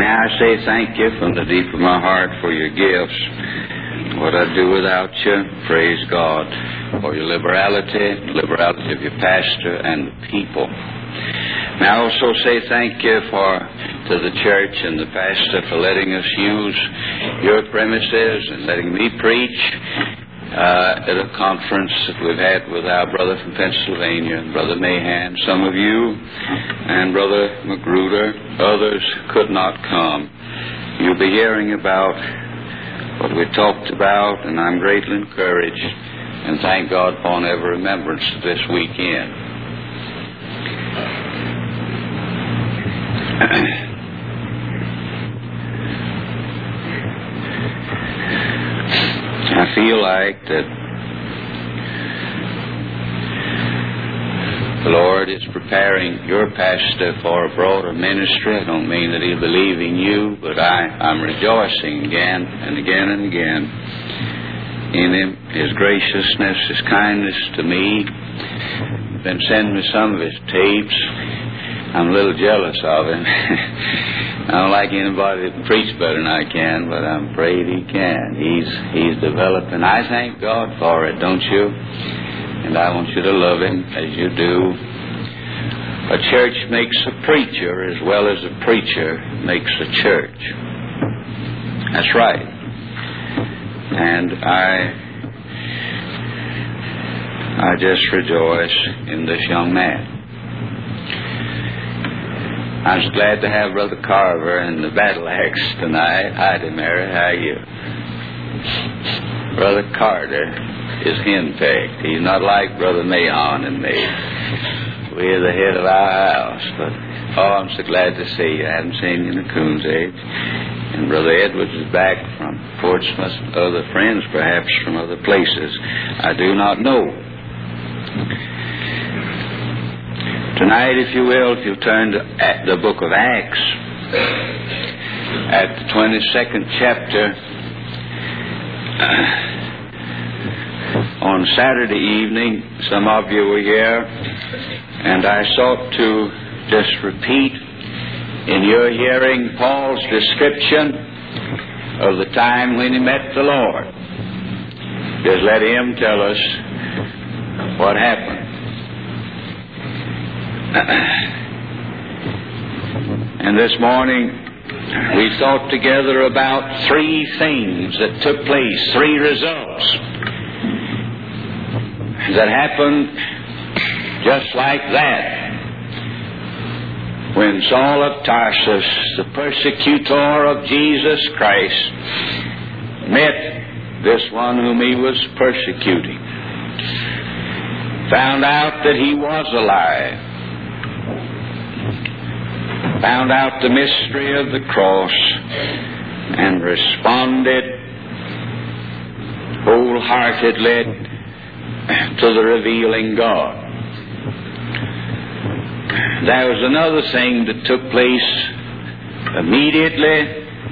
May I say thank you from the deep of my heart for your gifts. What I'd do without you, praise God, for your liberality of your pastor and the people. May I also say thank you to the church and the pastor for letting us use your premises and letting me preach at a conference that we've had with our brother from Pennsylvania, and Brother Mahan, some of you, and Brother Magruder. Others could not come. You'll be hearing about what we talked about, and I'm greatly encouraged, and thank God upon every remembrance this weekend. I feel like that the Lord is preparing your pastor for a broader ministry. I don't mean that he'll be leaving you, but I'm rejoicing again and again and again in him, his graciousness, his kindness to me. He's been sending me some of his tapes. I'm a little jealous of him. I don't like anybody that can preach better than I can, but I'm afraid he can. He's developing. I thank God for it, don't you? And I want you to love him as you do. A church makes a preacher as well as a preacher makes a church. That's right. And I just rejoice in this young man. I was glad to have Brother Carver and the battle axe tonight. Hi, Mary. How are you? Brother Carter is henpecked. He's not like Brother Mahan and me. We're the head of our house. But, I'm so glad to see you. I haven't seen you in the Coons age. And Brother Edwards is back from Portsmouth. Other friends, perhaps, from other places. I do not know. Tonight, if you will, if you turn to the book of Acts, at the 22nd chapter, on Saturday evening, some of you were here, and I sought to just repeat in your hearing Paul's description of the time when he met the Lord. Just let him tell us what happened. And this morning we thought together about three things that took place, three results that happened just like that. When Saul of Tarsus, the persecutor of Jesus Christ, met this one whom he was persecuting, found out that he was alive, found out the mystery of the cross, and responded wholeheartedly to the revealing God. There was another thing that took place immediately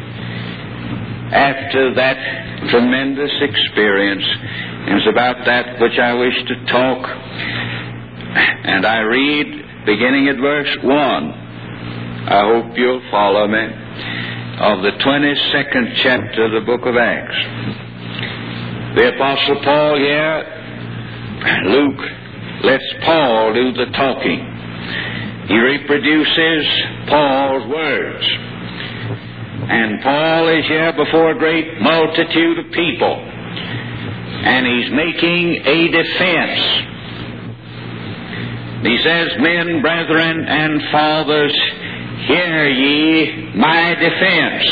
after that tremendous experience. It was about that which I wish to talk. And I read, beginning at verse 1, I hope you'll follow me, of the 22nd chapter of the book of Acts. The Apostle Paul here, Luke lets Paul do the talking. He reproduces Paul's words. And Paul is here before a great multitude of people. And he's making a defense. He says, "Men, brethren, and fathers, hear ye my defense."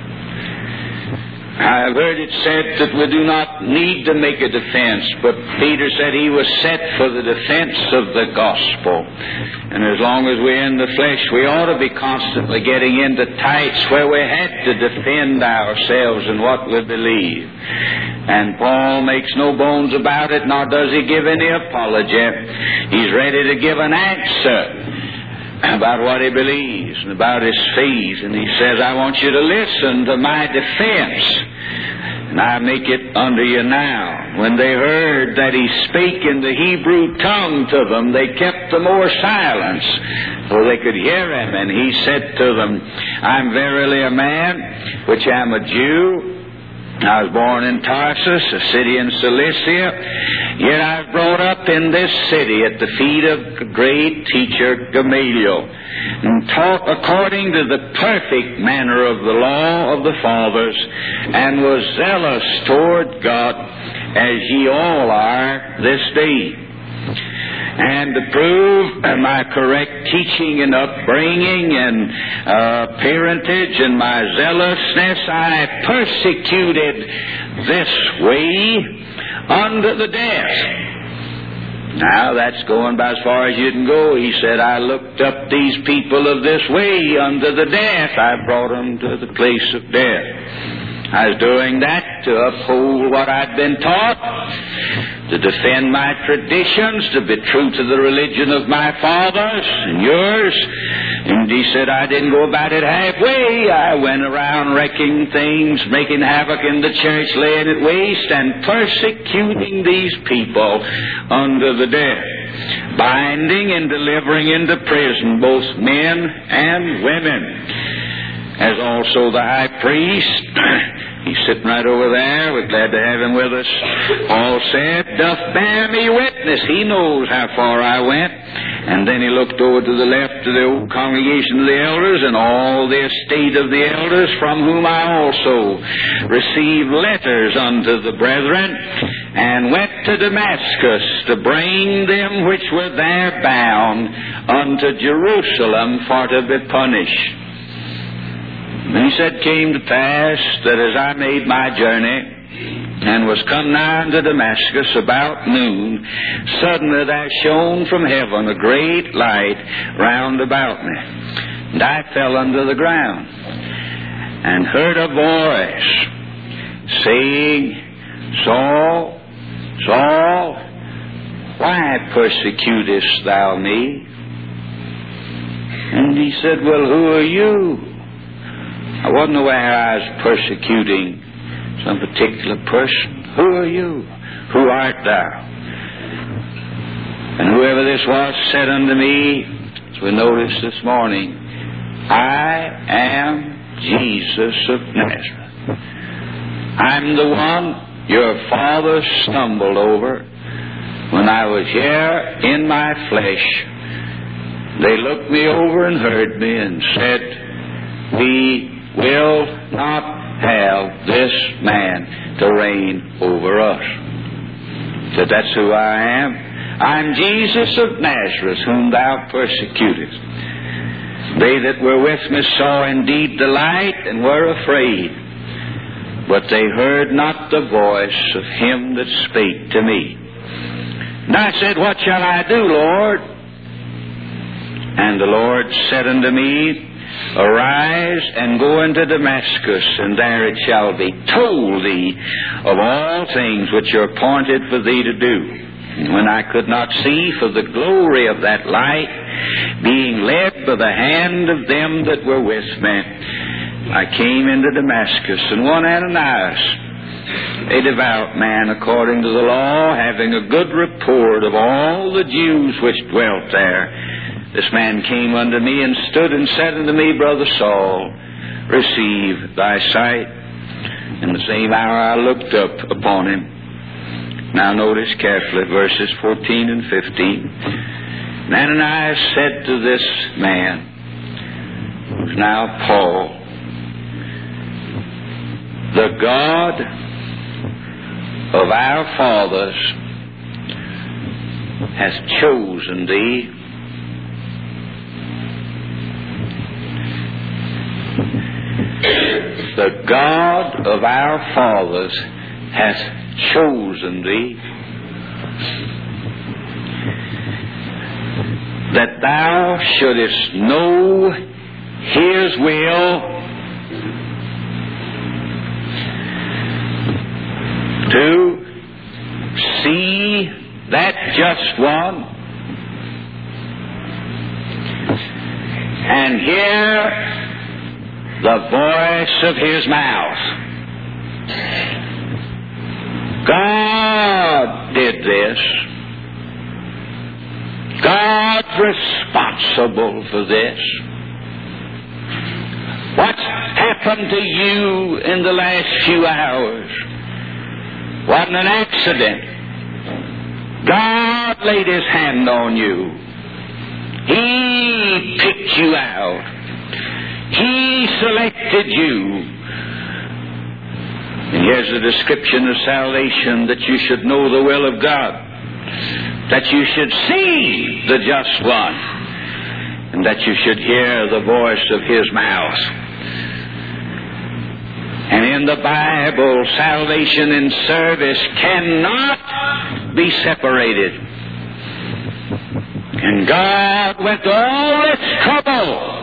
I've heard it said that we do not need to make a defense, but Peter said he was set for the defense of the gospel. And as long as we're in the flesh, we ought to be constantly getting into tights where we had to defend ourselves and what we believe. And Paul makes no bones about it, nor does he give any apology. He's ready to give an answer about what he believes and about his faith. And he says, I want you to listen to my defense. And I make it unto you now. When they heard that he spake in the Hebrew tongue to them, they kept the more silence. so they could hear him. And he said to them, I'm verily a man which am a Jew. I was born in Tarsus, a city in Cilicia, yet I was brought up in this city at the feet of the great teacher Gamaliel, and taught according to the perfect manner of the law of the fathers, and was zealous toward God, as ye all are this day. And to prove my correct teaching and upbringing and parentage and my zealousness, I persecuted this way unto the death. Now, that's going about as far as you can go. He said, I looked up these people of this way unto the death. I brought them to the place of death. I was doing that to uphold what I'd been taught, to defend my traditions, to be true to the religion of my fathers and yours. And he said, I didn't go about it halfway. I went around wrecking things, making havoc in the church, laying it waste, and persecuting these people unto the death, binding and delivering into prison both men and women. As also the high priest, he's sitting right over there, we're glad to have him with us, Paul said, doth bear me witness. He knows how far I went. And then he looked over to the left of the old congregation of the elders and all the estate of the elders, from whom I also received letters unto the brethren, and went to Damascus to bring them which were there bound unto Jerusalem for to be punished. And he said, came to pass that as I made my journey and was come nigh unto Damascus about noon, suddenly there shone from heaven a great light round about me. And I fell unto the ground and heard a voice saying, Saul, Saul, why persecutest thou me? And he said, well, who are you? I wasn't aware I was persecuting some particular person. Who are you? Who art thou? And whoever this was said unto me, as we noticed this morning, I am Jesus of Nazareth. I'm the one your father stumbled over when I was here in my flesh. They looked me over and heard me and said, we will not have this man to reign over us. So that's who I am. I'm Jesus of Nazareth, whom thou persecutest. They that were with me saw indeed the light and were afraid, but they heard not the voice of him that spake to me. And I said, what shall I do, Lord? And the Lord said unto me, arise and go into Damascus, and there it shall be told thee of all things which are appointed for thee to do. And when I could not see for the glory of that light, being led by the hand of them that were with me, I came into Damascus, and one Ananias, a devout man according to the law, having a good report of all the Jews which dwelt there, this man came unto me and stood and said unto me, Brother Saul, receive thy sight. In the same hour I looked up upon him. Now notice carefully verses 14 and 15. And Ananias said to this man, who's now Paul, the God of our fathers has chosen thee the God of our fathers hath chosen thee, that thou shouldest know his will, to see that just one, and hear the voice of his mouth. God did this. God's responsible for this. What's happened to you in the last few hours wasn't an accident. God laid His hand on you. He picked you out. He selected you. And here's a description of salvation, that you should know the will of God, that you should see the just one, and that you should hear the voice of His mouth. And in the Bible, salvation and service cannot be separated. And God went to all this trouble,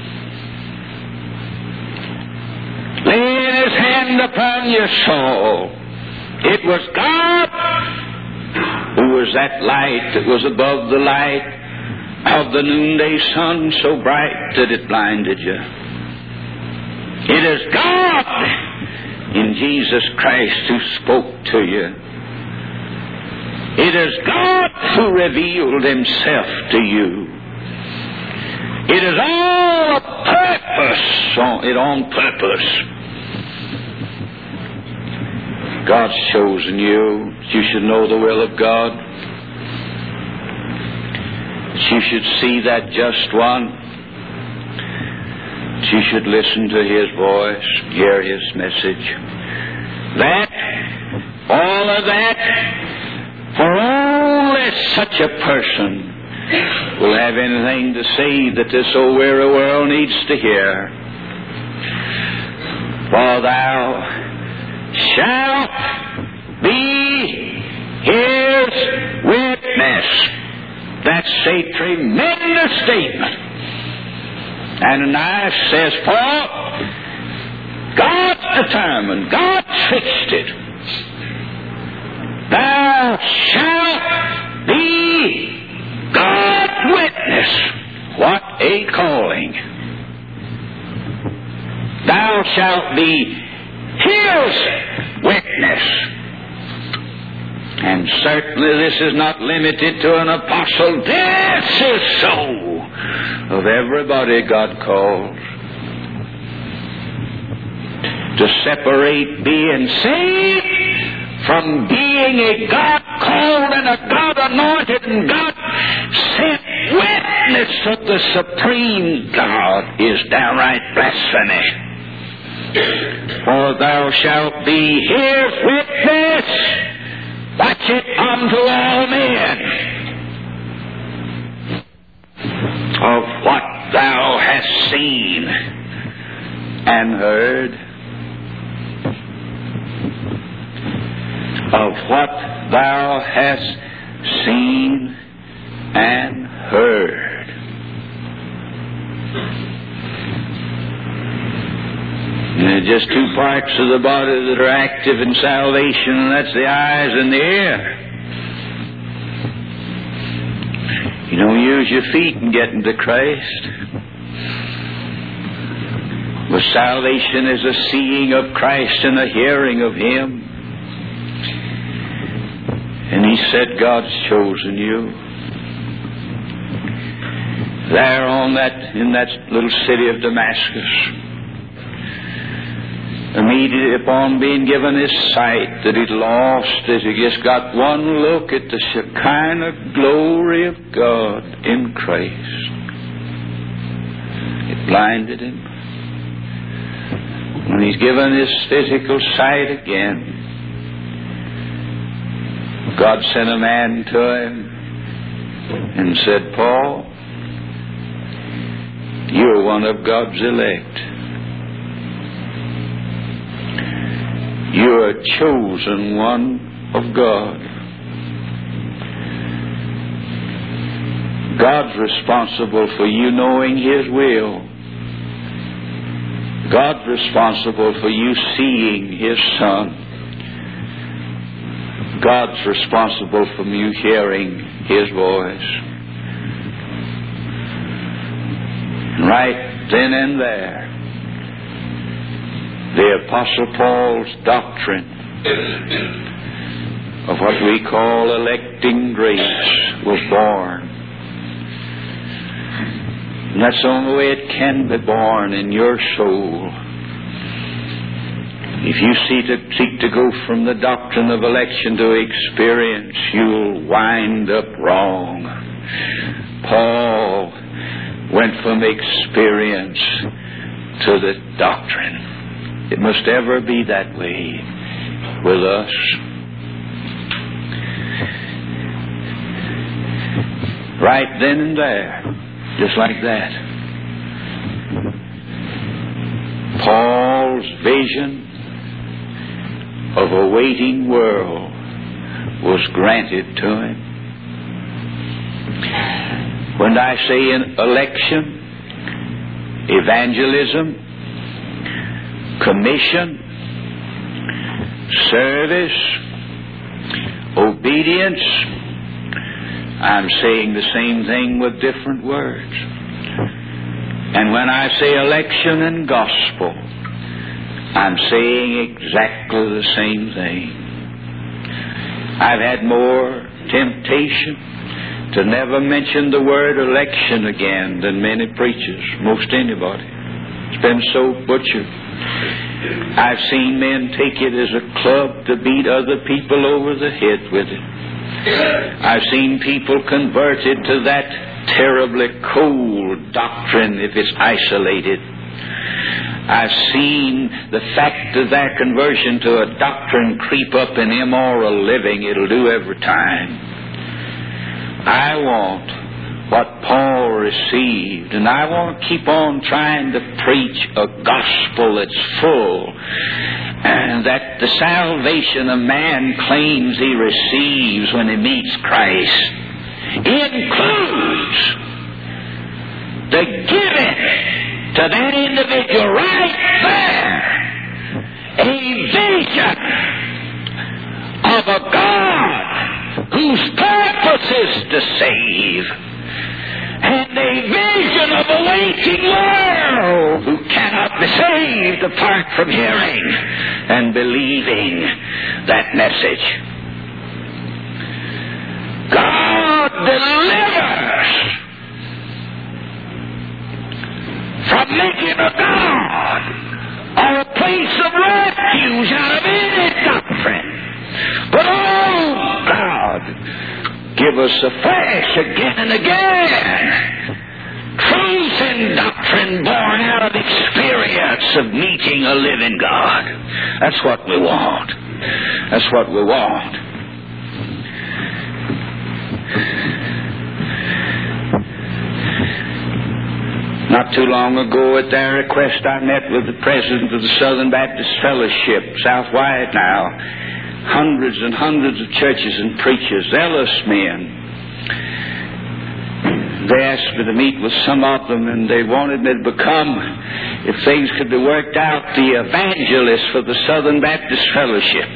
laying His hand upon your soul. It was God who was that light that was above the light of the noonday sun, so bright that it blinded you. It is God in Jesus Christ who spoke to you. It is God who revealed Himself to you. It is all a purpose, on purpose. God's chosen you. You should know the will of God. You should see that just one. You should listen to His voice, hear His message. That, all of that, for only such a person will have anything to say that this old weary world needs to hear. For thou shalt be His witness. That's a tremendous statement. Ananias says, Paul, God's determined, God's fixed it. Thou shalt be God's witness. What a calling. Thou shalt be His witness. And certainly this is not limited to an apostle. This is so of everybody God calls. To separate being saved from being a God-called and a God-anointed and God-sent witness of the supreme God is downright blasphemy. For thou shalt be His witness, watch it, unto all men, of what thou hast seen and heard, of what thou hast seen and heard. And there are just two parts of the body that are active in salvation, and that's the eyes and the ear. You don't use your feet in getting to Christ. But salvation is a seeing of Christ and a hearing of Him. And He said, God's chosen you. There in that little city of Damascus, immediately upon being given His sight that He'd lost it, He just got one look at the Shekinah glory of God in Christ. It blinded him. When He's given His physical sight again, God sent a man to him and said, Paul, you're one of God's elect. You're a chosen one of God. God's responsible for you knowing His will. God's responsible for you seeing His Son. God's responsible for you hearing His voice. Right then and there, the Apostle Paul's doctrine of what we call electing grace was born. And that's the only way it can be born in your soul. If you seek to go from the doctrine of election to experience, you'll wind up wrong. Paul went from experience to the doctrine. It must ever be that way with us. Right then and there, just like that, Paul's vision of a waiting world was granted to him. When I say in election, evangelism, commission, service, obedience, I'm saying the same thing with different words. And when I say election and gospel, I'm saying exactly the same thing. I've had more temptation to never mention the word election again than many preachers, most anybody. It's been so butchered. I've seen men take it as a club to beat other people over the head with it. I've seen people converted to that terribly cold doctrine if it's isolated. I've seen the fact of their conversion to a doctrine creep up in immoral living. It'll do every time. I want what Paul received, and I want to keep on trying to preach a gospel that's full, and that the salvation a man claims he receives when he meets Christ includes the giving to that individual right there a vision of a God whose purpose is to save, and a vision of a waiting world who cannot be saved apart from hearing and believing that message. God delivers from making a God or a place of refuge out of any doctrine. But oh God, give us afresh again and again truth and doctrine born out of experience of meeting a living God. That's what we want. That's what we want. Not too long ago, at their request, I met with the president of the Southern Baptist Fellowship, South Wyatt now. Hundreds and hundreds of churches and preachers, zealous men. They asked me to meet with some of them, and they wanted me to become, if things could be worked out, the evangelist for the Southern Baptist Fellowship.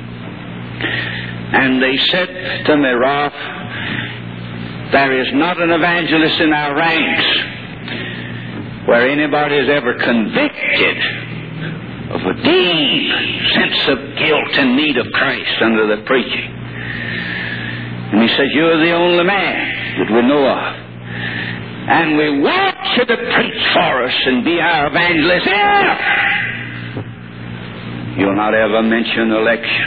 And they said to me, Ralph, there is not an evangelist in our ranks where anybody is ever convicted of a deep sense of guilt and need of Christ under the preaching. And he says, you're the only man that we know of. And we want you to preach for us and be our evangelist if you'll not ever mention election.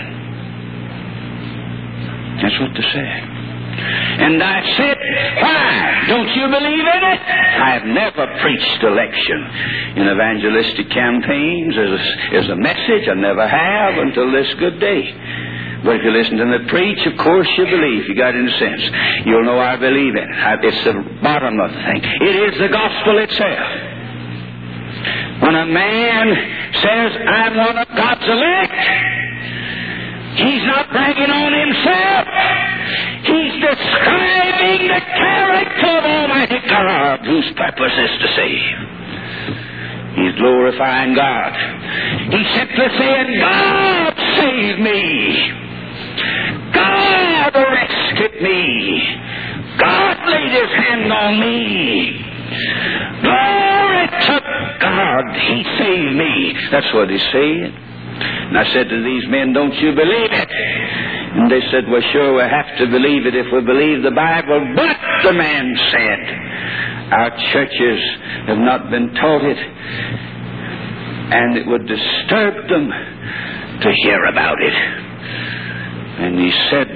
That's what they said. And I said, why? Don't you believe in it? I have never preached election in evangelistic campaigns as a message. I never have until this good day. But if you listen to me preach, of course you believe. You got any sense. You'll know I believe in it. It's the bottom of the thing. It is the gospel itself. When a man says, I'm one of God's elect, he's not bragging on himself. He's describing the character of Almighty God, whose purpose is to save. He's glorifying God. He's simply saying, God saved me. God arrested me. God laid His hand on me. Glory to God, He saved me. That's what He's saying. And I said to these men, don't you believe it? And they said, well, sure, we have to believe it if we believe the Bible. But the man said, Our churches have not been taught it, and it would disturb them to hear about it. And he said,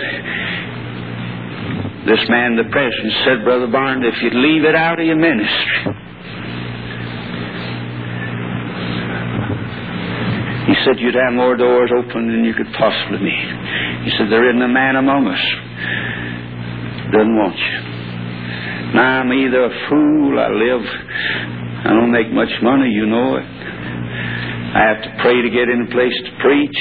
this man, the president, said, Brother Barnes, if you'd leave it out of your ministry. He said, you'd have more doors open than you could possibly need. He said, there isn't a man among us doesn't want you. Now, I'm either a fool, I don't make much money, you know it. I have to pray to get in a place to preach.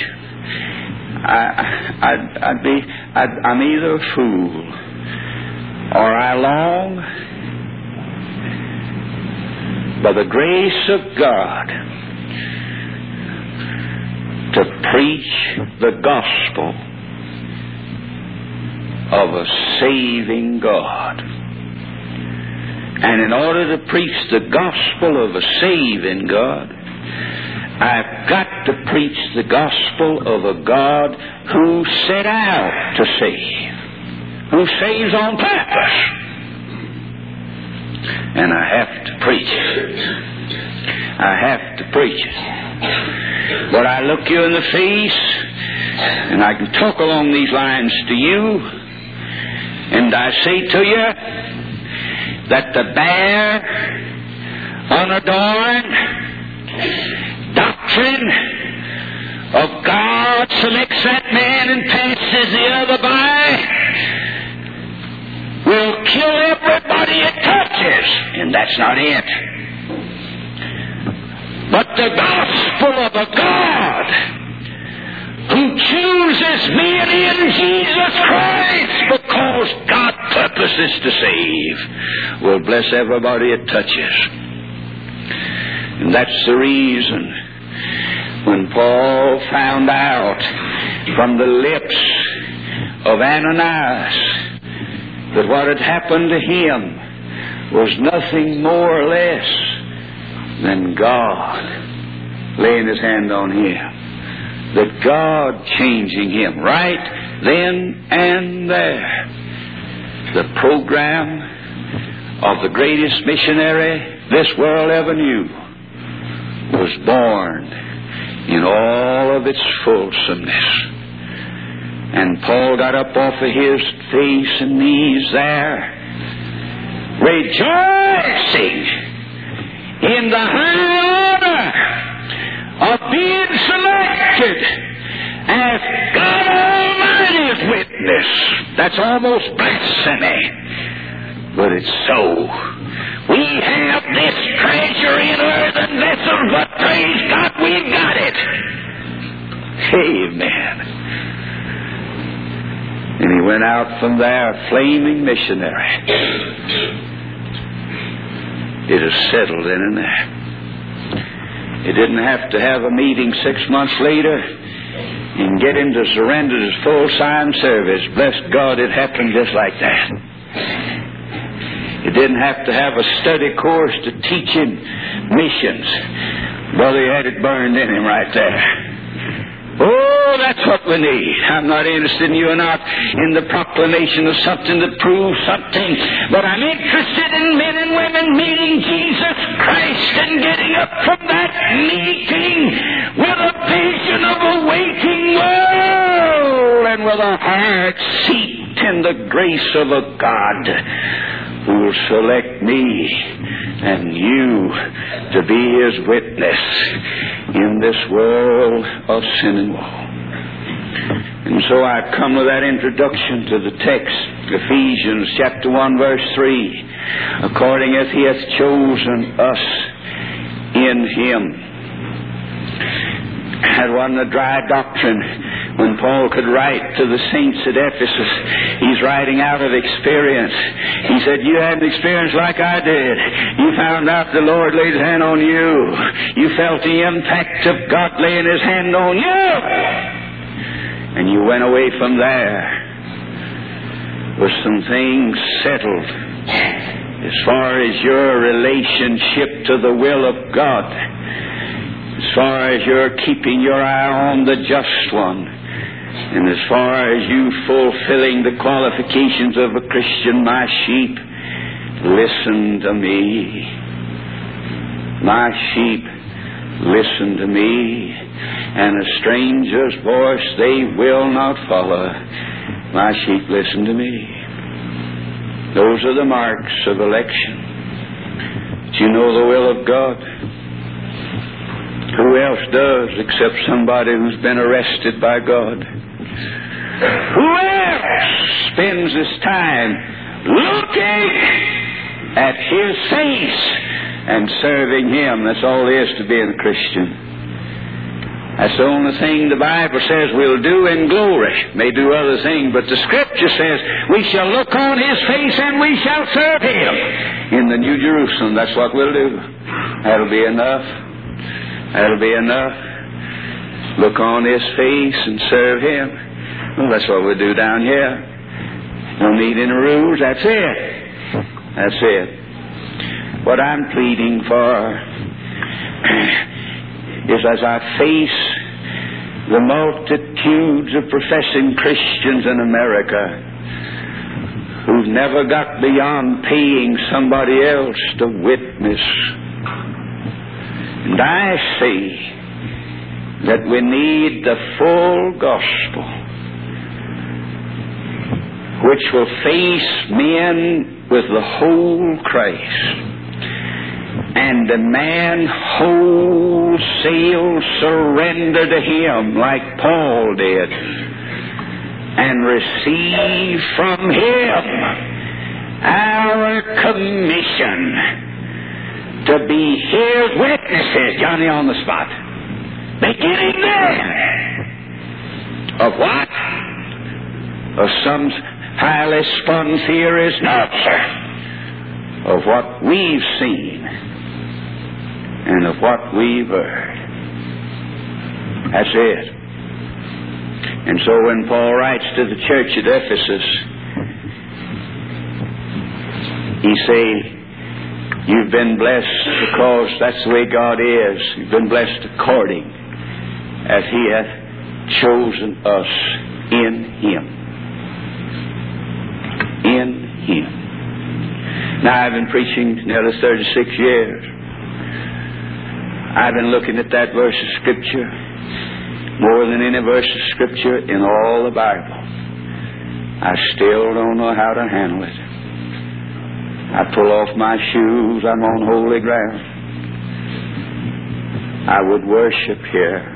I'm either a fool or I long by the grace of God to preach the gospel of a saving God. And in order to preach the gospel of a saving God, I've got to preach the gospel of a God who set out to save, who saves on purpose. And I have to preach it. I have to preach it. But I look you in the face, and I can talk along these lines to you, and I say to you that the bare, unadorned doctrine of God selects that man and passes the other by will kill everybody it touches, and that's not it. But the gospel of a God who chooses men in Jesus Christ because God purposes to save will bless everybody it touches. And that's the reason when Paul found out from the lips of Ananias that what had happened to him was nothing more or less than God laying His hand on him, that God changing him right then and there. The program of the greatest missionary this world ever knew was born in all of its fulsomeness. And Paul got up off of his face and knees there, rejoicing in the high honor of being selected as God Almighty's witness. That's almost blasphemy, but it's so. We have this treasure in earthen vessels, but praise God, we've got it. Amen. And he went out from there a flaming missionary. It is settled in and there. He didn't have to have a meeting 6 months later and get him to surrender his full-time service. Bless God, it happened just like that. He didn't have to have a study course to teach him missions. Brother, he had it burned in him right there. Oh, that's what we need. I'm not interested in you or not in the proclamation of something that proves something, but I'm interested in men and women meeting Jesus Christ and getting up from that meeting with a vision of a waiting world and with a heart seat in the grace of a God who will select me and you to be His witness in this world of sin and woe. And so I come with that introduction to the text, Ephesians chapter 1 verse 3. According as He hath chosen us in Him. That wasn't a dry doctrine. When Paul could write to the saints at Ephesus, he's writing out of experience. He said, you had an experience like I did. You found out the Lord laid His hand on you. You felt the impact of God laying His hand on you. And you went away from there with some things settled as far as your relationship to the will of God, as far as you're keeping your eye on the just one, and as far as you fulfilling the qualifications of a Christian, my sheep listen to me. My sheep listen to me, and a stranger's voice they will not follow. My sheep listen to me. Those are the marks of election. Do you know the will of God? Who else does except somebody who's been arrested by God? Who else spends his time looking at His face and serving Him? That's all there is to being a Christian. That's the only thing the Bible says we'll do in glory. May do other things, but the Scripture says we shall look on His face and we shall serve Him in the New Jerusalem. That's what we'll do. That'll be enough. That'll be enough. Look on His face and serve Him. Well, that's what we'll do down here. No need any rules. That's it. That's it. What I'm pleading for is, as I face the multitudes of professing Christians in America who've never got beyond paying somebody else to witness, and I say that we need the full gospel, which will face men with the whole Christ and demand wholesale surrender to Him like Paul did, and receive from Him our commission to be His witnesses. Johnny on the spot. Beginning then. Of what? Of some highly spun theories? No, sir. Of what we've seen and of what we've heard. That's it. And so when Paul writes to the church at Ephesus, he says, you've been blessed because that's the way God is. You've been blessed according as He hath chosen us in Him. In Him. Now, I've been preaching nearly 36 years. I've been looking at that verse of Scripture more than any verse of Scripture in all the Bible. I still don't know how to handle it. I pull off my shoes, I'm on holy ground. I would worship here.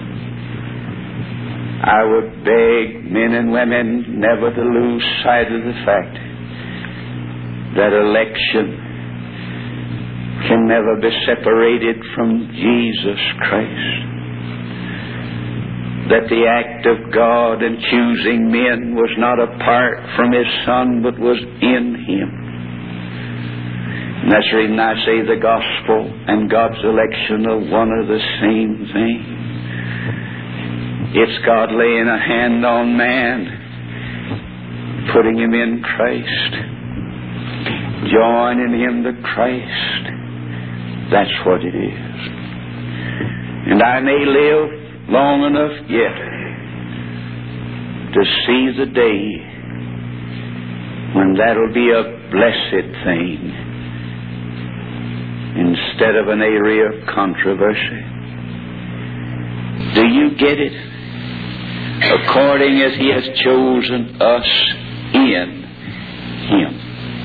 I would beg men and women never to lose sight of the fact that election can never be separated from Jesus Christ. That the act of God in choosing men was not apart from His Son, but was in Him. And that's the reason I say the gospel and God's election are one and the same thing. It's God laying a hand on man, putting him in Christ, joining him to Christ. That's what it is. And I may live long enough yet to see the day when that'll be a blessed thing instead of an area of controversy. Do you get it? According as He has chosen us in Him.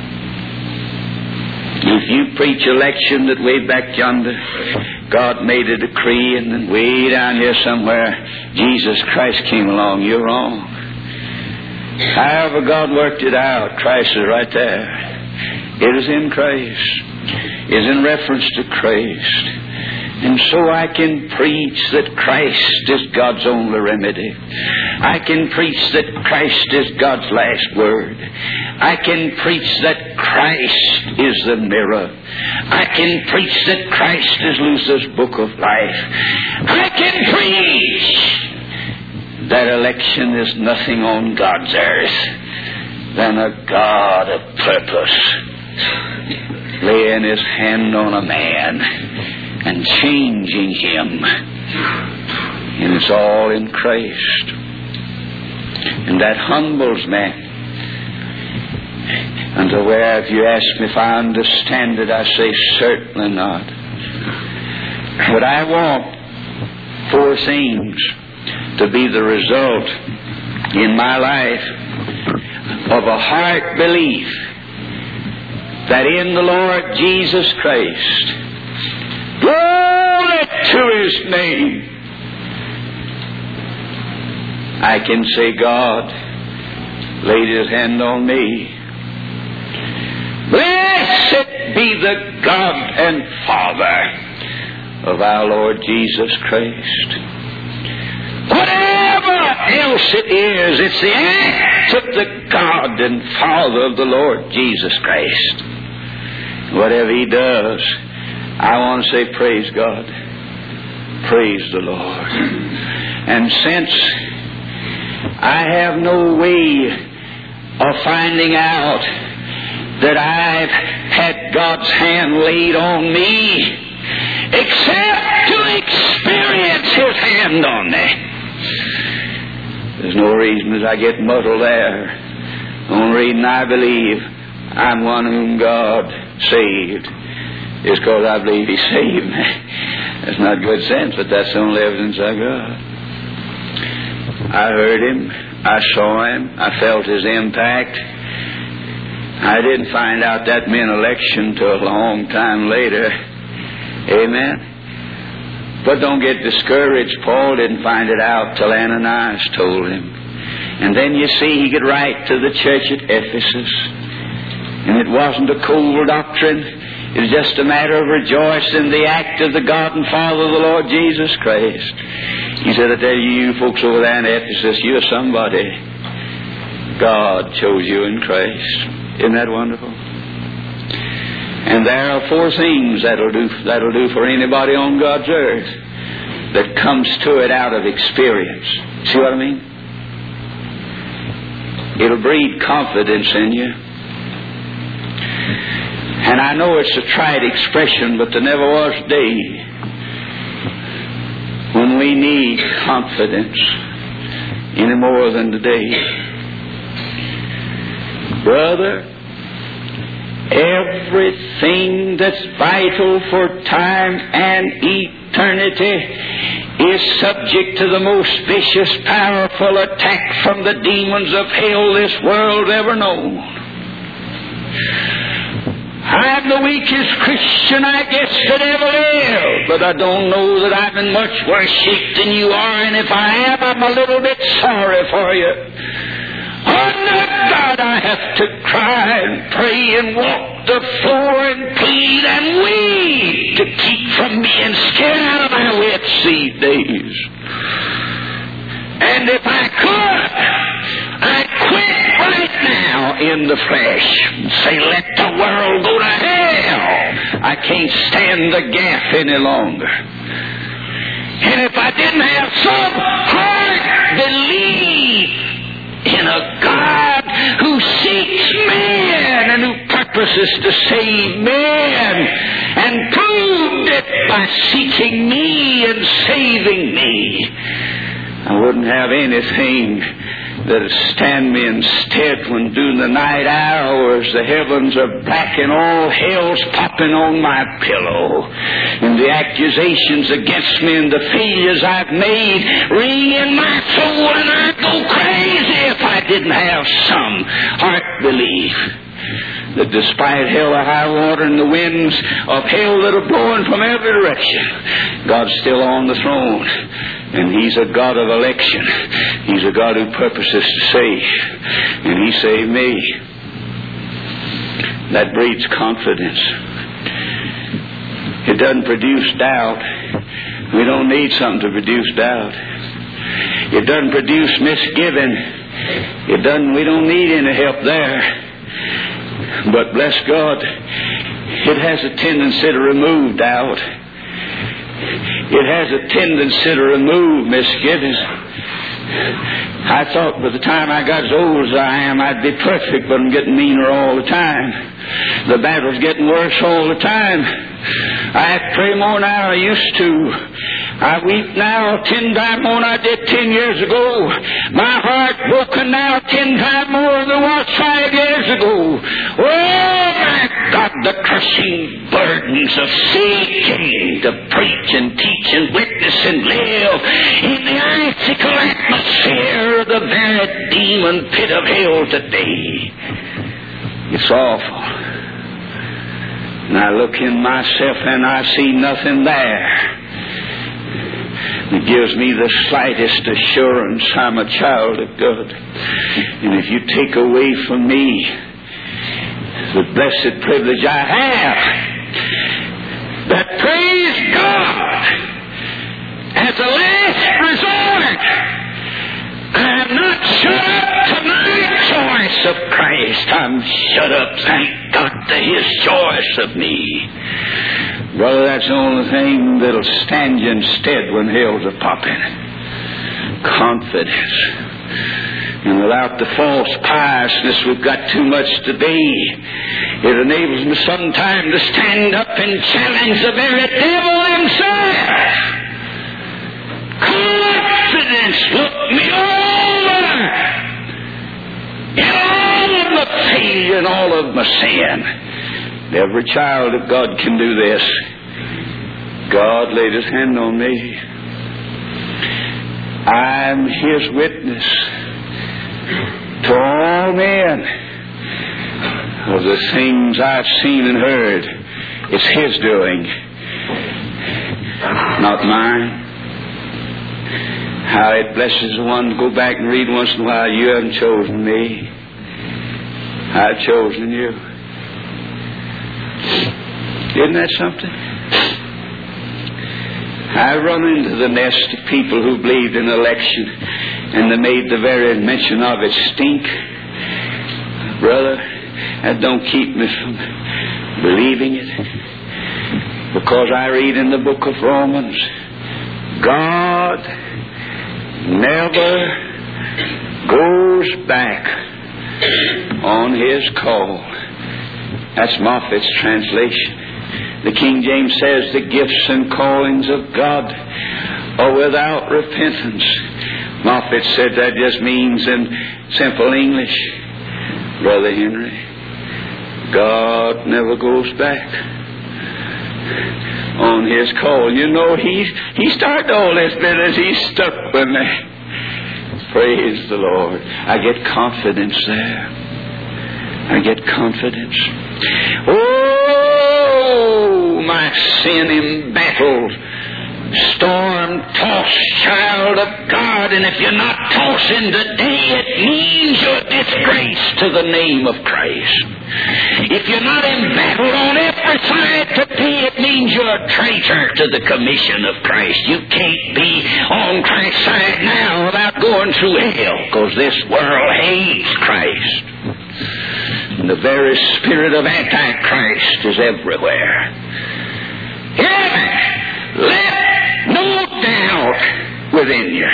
If you preach election that way back yonder, God made a decree, and then way down here somewhere, Jesus Christ came along, you're wrong. However God worked it out, Christ is right there. It is in Christ. It is in reference to Christ. And so I can preach that Christ is God's only remedy. I can preach that Christ is God's last word. I can preach that Christ is the mirror. I can preach that Christ is Luther's book of life. I can preach that election is nothing on God's earth than a God of purpose laying His hand on a man and changing him. And it's all in Christ. And that humbles man. Unto where, if you ask me if I understand it, I say certainly not. But I want 4 things to be the result in my life of a heart belief that in the Lord Jesus Christ, glory to His name, I can say, God laid His hand on me. Blessed be the God and Father of our Lord Jesus Christ. Whatever else it is, it's the act of the God and Father of the Lord Jesus Christ. Whatever He does, I want to say, praise God. Praise the Lord. And since I have no way of finding out that I've had God's hand laid on me, except to experience His hand on me, there's no reason as I get muddled there. The only reason I believe I'm one whom God saved is because I believe He saved me. That's not good sense, but that's the only evidence I got. I heard Him, I saw Him, I felt His impact. I didn't find out that meant election till a long time later. Amen? But don't get discouraged. Paul didn't find it out till Ananias told him. And then you see he could write to the church at Ephesus. And it wasn't a cold doctrine. It was just a matter of rejoicing in the act of the God and Father of the Lord Jesus Christ. He said, I tell you folks over there in Ephesus, you're somebody. God chose you in Christ. Isn't that wonderful? And there are 4 things that'll do for anybody on God's earth that comes to it out of experience. See what I mean? It'll breed confidence in you. And I know it's a trite expression, but there never was a day when we need confidence any more than today. Brother, everything that's vital for time and eternity is subject to the most vicious, powerful attack from the demons of hell this world ever known. I'm the weakest Christian, I guess, that ever lived, but I don't know that I'm in much worse shape than you are, and if I am, I'm a little bit sorry for you. Under God, I have to cry and pray and walk the floor and plead and weep to keep from being scared out of my wits these days. And if I could, I'd quit right now in the flesh and say, let the world go to hell. I can't stand the gaff any longer. And if I didn't have some heart belief in a God who seeks men and who purposes to save men and proved it by seeking me and saving me, I wouldn't have anything that'd stand me instead when during the night hours the heavens are black and all hell's popping on my pillow and the accusations against me and the failures I've made ring in my soul, and I'd go crazy if I didn't have some heart belief that despite hell or high water and the winds of hell that are blowing from every direction, God's still on the throne. And He's a God of election. He's a God who purposes to save. And He saved me. That breeds confidence. It doesn't produce doubt. We don't need something to produce doubt. It doesn't produce misgiving. We don't need any help there. But bless God, it has a tendency to remove doubt. It has a tendency to remove misgivings. I thought by the time I got as old as I am, I'd be perfect, but I'm getting meaner all the time. The battle's getting worse all the time. I have to pray more than I used to. I weep now 10 times more than I did 10 years ago. My heart broken now 10 times more than it was 5 years ago. Oh, my God, the crushing burdens of seeking to preach and teach and witness and live in the icicle atmosphere of the very demon pit of hell today. It's awful. And I look in myself and I see nothing there. It gives me the slightest assurance I'm a child of God. And if you take away from me the blessed privilege I have, that praise God, as a last resort, I am not shut up to my choice of Christ. I'm shut up, thank God, to His choice of me. Brother, that's the only thing that'll stand you instead when hell's a-popping. Confidence. And without the false piousness we've got too much today, it enables me sometime to stand up and challenge the very devil himself. Confidence, look me over in all of my failure and all of my sin. Every child of God can do this. God laid His hand on me. I'm His witness to all men of the things I've seen and heard. It's His doing, not mine. How it blesses the one to go back and read once in a while, you haven't chosen me. I've chosen you. Isn't that something? I run into the nest of people who believed in election and they made the very mention of it stink. Brother, that don't keep me from believing it. Because I read in the book of Romans, God never goes back on His call. That's Moffat's translation. The King James says the gifts and callings of God are without repentance. Moffat said that just means in simple English, Brother Henry, God never goes back on His call. You know, He started all this business. He stuck with me. Praise the Lord. I get confidence there. I get confidence. Oh, my sin-embattled, storm-tossed child of God, and if you're not tossing today, it means you're a disgrace to the name of Christ. If you're not embattled on every side today, it means you're a traitor to the commission of Christ. You can't be on Christ's side now without going through hell, because this world hates Christ. And the very spirit of Antichrist is everywhere. Hear me. Let no doubt within you.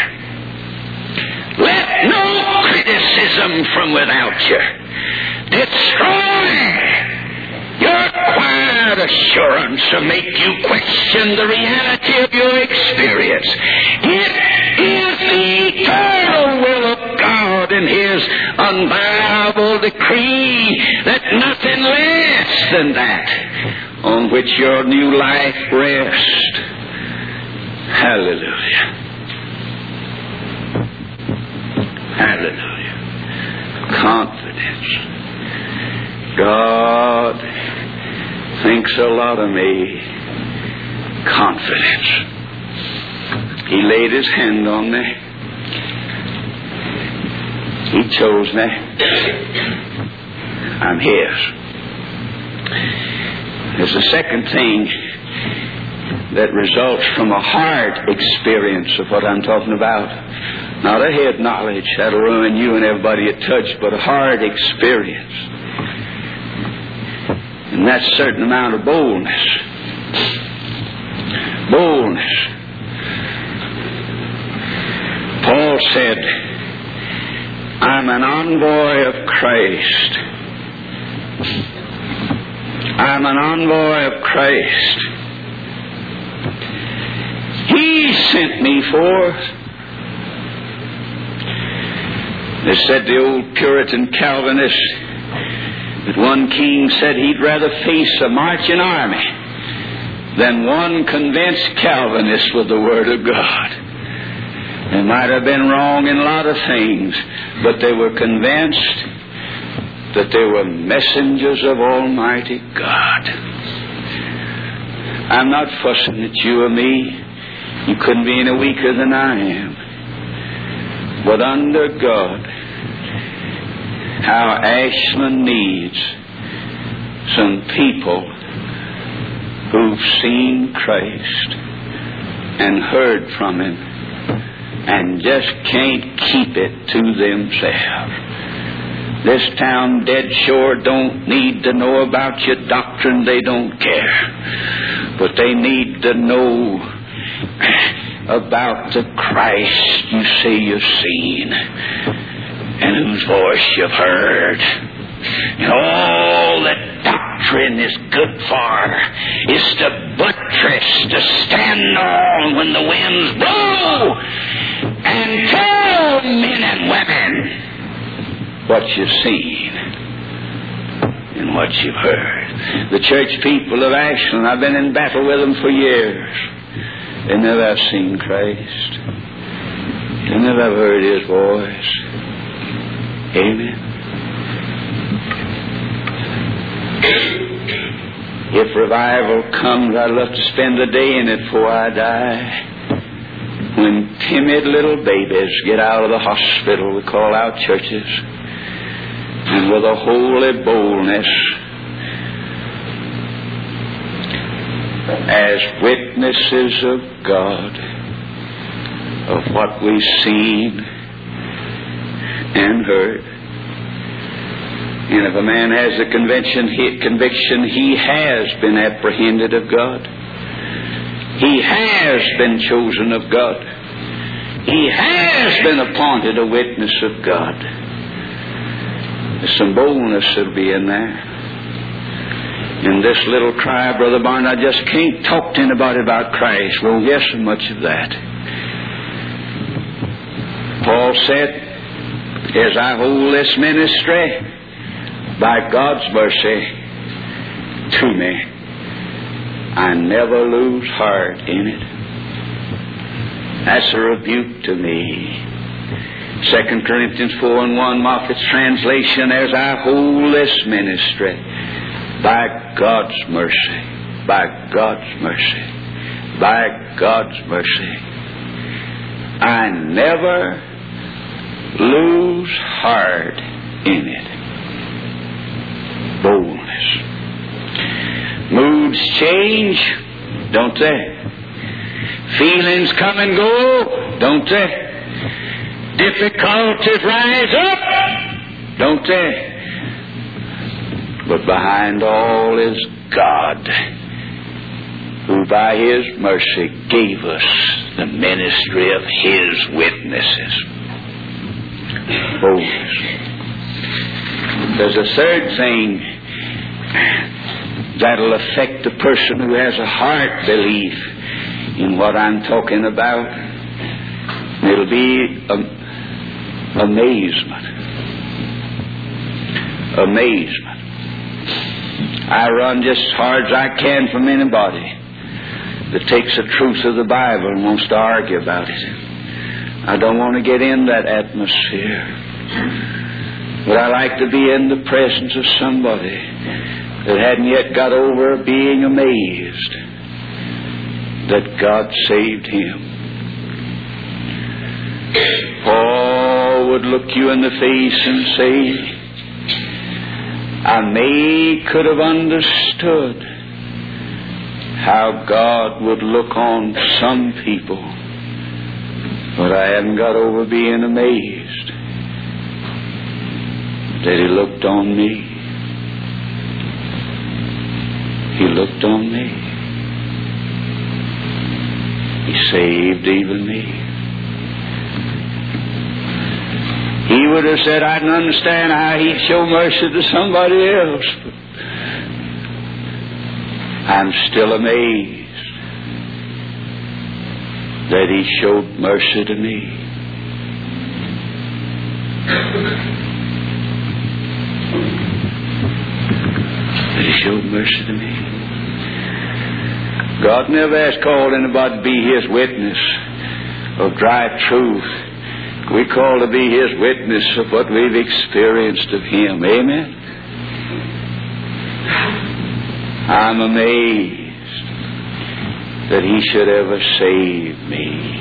Let no criticism from without you destroy your quiet assurance or make you question the reality of your experience. It is the eternal will of God and His unviable decree that nothing less than that on which your new life rests. Hallelujah. Hallelujah. Confidence. God thinks a lot of me. Confidence. He laid His hand on me. He chose me. I'm His. There's a second thing that results from a heart experience of what I'm talking about. Not a head knowledge, that'll ruin you and everybody it touched, but a heart experience. And that's a certain amount of boldness. Boldness. Paul said, I'm an envoy of Christ. I'm an envoy of Christ. He He sent me forth. They said the old Puritan Calvinist that one king said he'd rather face a marching army than one convinced Calvinist with the Word of God. They might have been wrong in a lot of things, but they were convinced that they were messengers of Almighty God. I'm not fussing at you or me. You couldn't be any weaker than I am. But under God, how Ashland needs some people who've seen Christ and heard from Him and just can't keep it to themselves. This town dead sure don't need to know about your doctrine. They don't care. But they need to know about the Christ you say you've seen and whose voice you've heard. And all that doctrine is good for is to buttress, to stand on when the winds blow and tell men and women what you've seen and what you've heard. The church people of Ashland, I've been in battle with them for years. They never have seen Christ. They never have heard His voice. Amen. If revival comes, I'd love to spend a day in it before I die. When timid little babies get out of the hospital, we call out churches, and with a holy boldness, as witnesses of God, of what we've seen and heard. And if a man has the conviction, he has been apprehended of God. He has been chosen of God. He has been appointed a witness of God. There's some boldness that'll be in there. And this little cry, Brother Barnes, I just can't talk to anybody about Christ. Well, yes, so much of that. Paul said, as I hold this ministry, by God's mercy to me, I never lose heart in it. That's a rebuke to me. 2 Corinthians 4:1, Moffat's translation, as I hold this ministry, by God's mercy, by God's mercy, by God's mercy, I never lose heart in it. Boldness. Moods change, don't they? Feelings come and go, don't they? Difficulties rise up, don't they? But behind all is God, who by His mercy gave us the ministry of His witnesses. Boldness. There's a third thing that'll affect the person who has a heart belief in what I'm talking about. It'll be amazement. Amazement. I run just as hard as I can from anybody that takes the truth of the Bible and wants to argue about it. I don't want to get in that atmosphere. But I like to be in the presence of somebody that hadn't yet got over being amazed that God saved him. Paul would look you in the face and say, I could have understood how God would look on some people, but I hadn't got over being amazed that He looked on me. He looked on me. He saved even me. He would have said, I didn't understand how He'd show mercy to somebody else, but I'm still amazed that He showed mercy to me. That He showed mercy to me. God never has called anybody to be His witness of dry truth. We call to be His witness of what we've experienced of Him. Amen? I'm amazed that He should ever save me.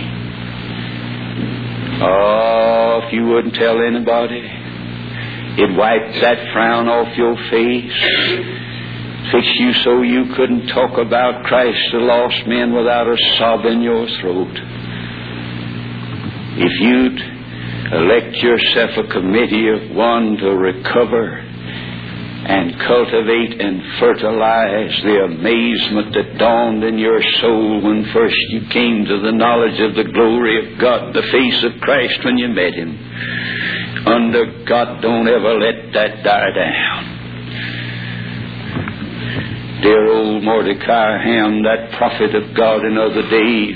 Oh, if you wouldn't tell anybody, it'd wipe that frown off your face, fix you so you couldn't talk about Christ to lost men without a sob in your throat. If you'd elect yourself a committee of one to recover and cultivate and fertilize the amazement that dawned in your soul when first you came to the knowledge of the glory of God, the face of Christ when you met Him. Under God, don't ever let that die down. Dear old Mordecai Ham, that prophet of God in other days,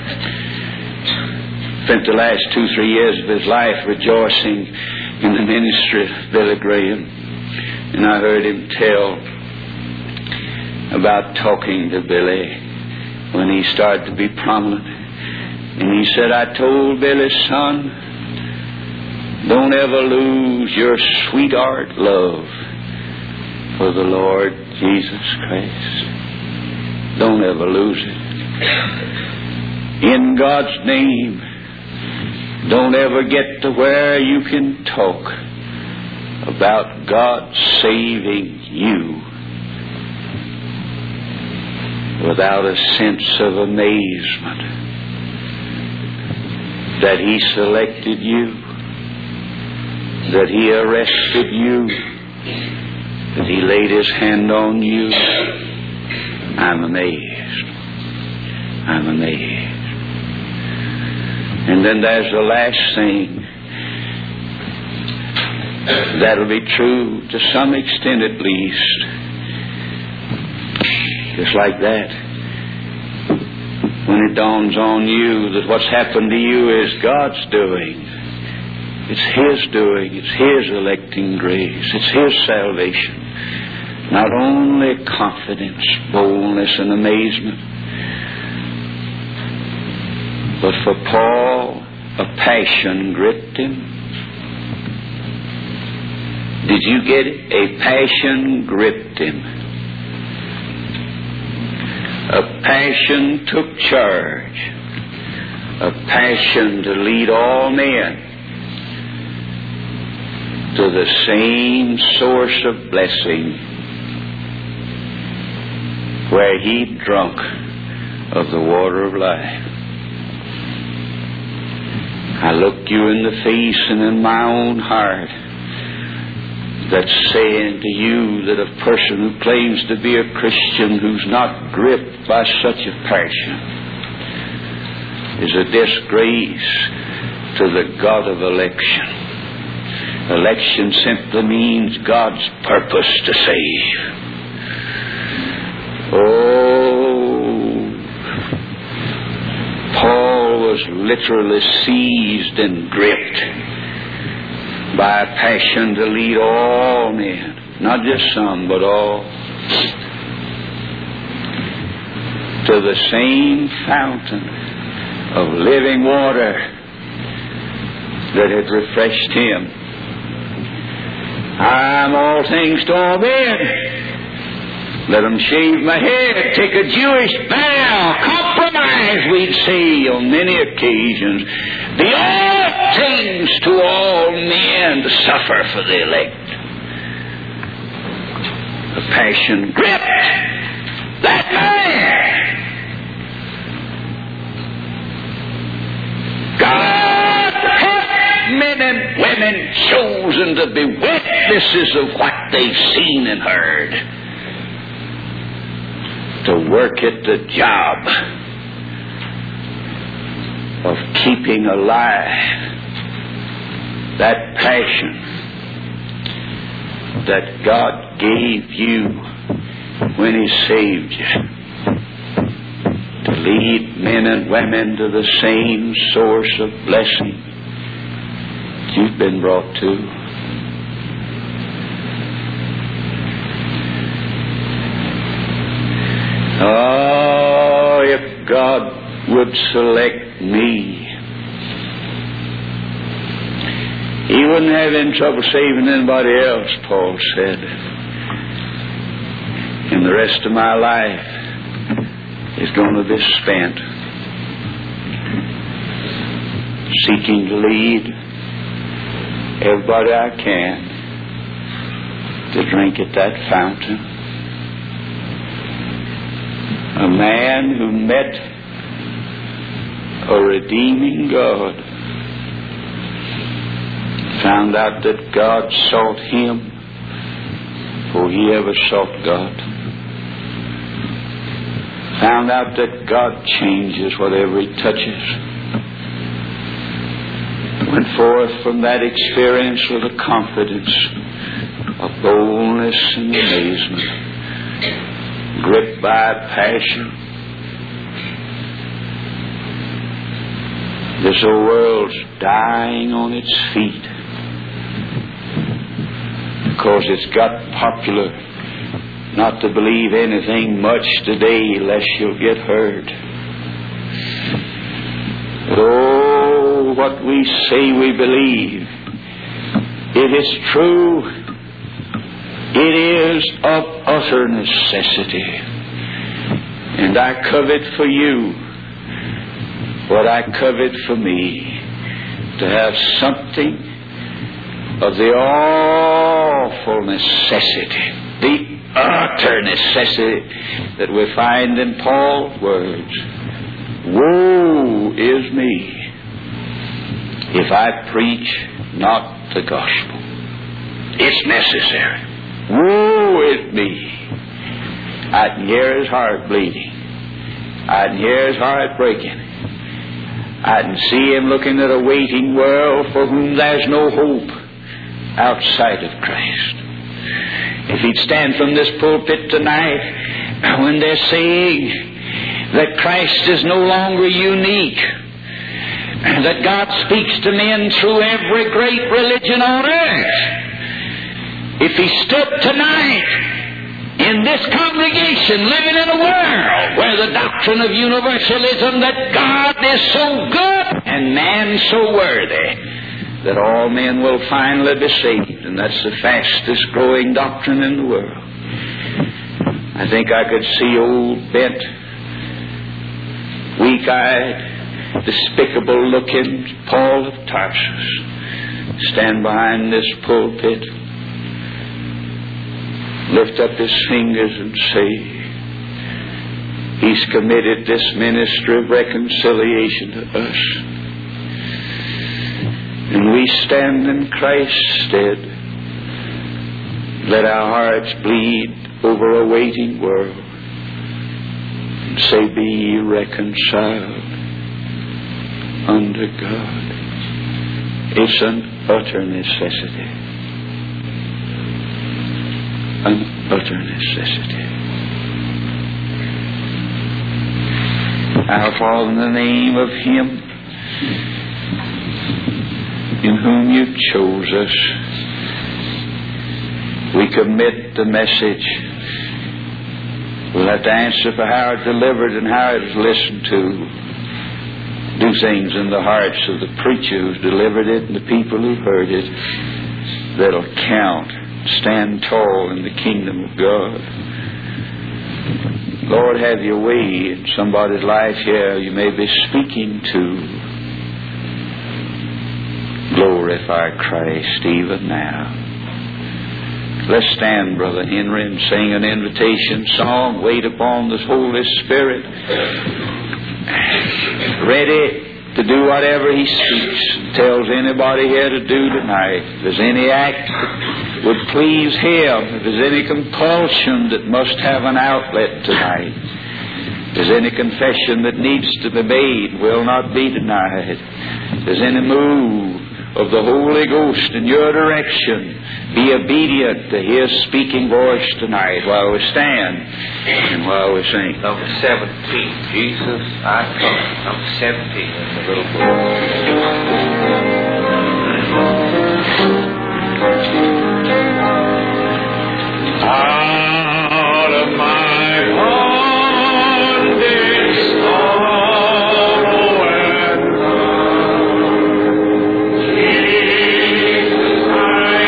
spent the last 2-3 years of his life rejoicing in the ministry of Billy Graham. And I heard him tell about talking to Billy when he started to be prominent. And he said, I told Billy, son, don't ever lose your sweetheart love for the Lord Jesus Christ. Don't ever lose it. In God's name, don't ever get to where you can talk about God saving you without a sense of amazement that He selected you, that He arrested you, that He laid His hand on you. I'm amazed. I'm amazed. And then there's the last thing. That'll be true to some extent at least. Just like that. When it dawns on you that what's happened to you is God's doing. It's His doing. It's His electing grace. It's His salvation. Not only confidence, boldness, and amazement, but for Paul, a passion gripped him. Did you get it? A passion gripped him. A passion took charge. A passion to lead all men to the same source of blessing where he drunk of the water of life. I look you in the face and in my own heart that's saying to you that a person who claims to be a Christian who's not gripped by such a passion is a disgrace to the God of election. Election simply means God's purpose to save. Oh, Paul was literally seized and gripped by a passion to lead all men, not just some, but all, to the same fountain of living water that had refreshed him. I'm all things to all men. Let them shave my head, take a Jewish vow, compromise, we'd say on many occasions. Be all things to all men to suffer for the elect. The passion gripped that man. God hath men and women chosen to be witnesses of what they've seen and heard, to work at the job of keeping alive that passion that God gave you when He saved you, to lead men and women to the same source of blessing that you've been brought to. Oh, if God would select me, He wouldn't have any trouble saving anybody else, Paul said. And the rest of my life is going to be spent seeking to lead everybody I can to drink at that fountain. A man who met a redeeming God, found out that God sought him before he ever sought God. Found out that God changes whatever he touches. Went forth from that experience with a confidence, a boldness and amazement, gripped by passion. This old world's dying on its feet because it's got popular not to believe anything much today lest you'll get hurt. But oh, what we say we believe, it is true. It is of utter necessity. And I covet for you what I covet for me, to have something of the awful necessity, the utter necessity that we find in Paul's words. Woe is me if I preach not the gospel. It's necessary. Woe is me. I can hear his heart bleeding. I can hear his heart breaking. I can see him looking at a waiting world for whom there's no hope outside of Christ. If he'd stand from this pulpit tonight when they're saying that Christ is no longer unique, that God speaks to men through every great religion on earth, if he stood tonight in this congregation living in a world where the doctrine of universalism, that God is so good and man so worthy that all men will finally be saved, and that's the fastest growing doctrine in the world, I think I could see old bent, weak-eyed, despicable looking Paul of Tarsus stand behind this pulpit, lift up his fingers and say, he's committed this ministry of reconciliation to us, and we stand in Christ's stead. Let our hearts bleed over a waiting world and say, be ye reconciled unto God. It's an utter necessity. An utter necessity. Our Father, in the name of Him in whom you chose us, we commit the message. We'll have to answer for how it's delivered and how it is listened to. Do things in the hearts of the preacher who's delivered it and the people who've heard it that'll count. Stand tall in the kingdom of God. Lord, have your way in somebody's life here you may be speaking to. Glorify Christ even now. Let's stand, Brother Henry, and sing an invitation song. Wait upon the Holy Spirit, ready to do whatever He speaks and tells anybody here to do tonight. If there's any act that would please Him, if there's any compulsion that must have an outlet tonight, if there's any confession that needs to be made, will not be denied, if there's any move of the Holy Ghost in your direction. Be obedient to His speaking voice tonight while we stand and while we sing. Number 17, Jesus, I come. Number 17 in the little book. Out of my bondage, sorrow and love, Jesus, I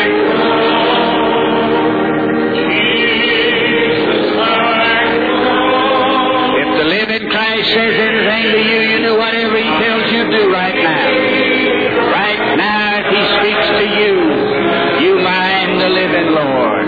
come. Jesus, I come. If the living Christ says anything to you, you do whatever He tells you to do right now. Right now, if He speaks to you, you mind the living Lord.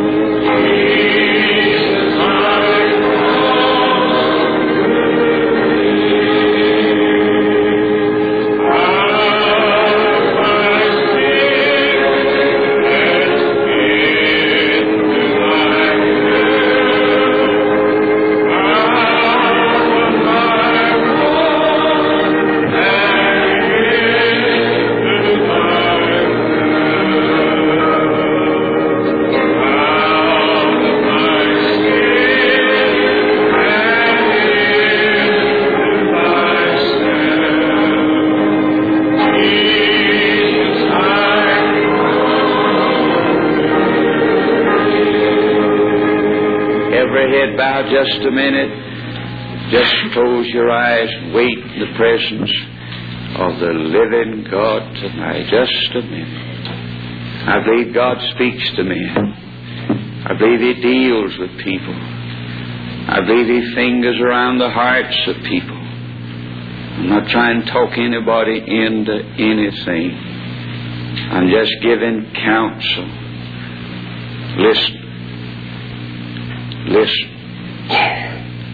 Bow just a minute. Just close your eyes and wait in the presence of the living God tonight. Just a minute. I believe God speaks to men. I believe He deals with people. I believe He fingers around the hearts of people. I'm not trying to talk anybody into anything. I'm just giving counsel. Listen. Listen.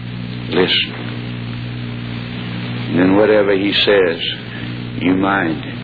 Listen. And then whatever He says, you mind it.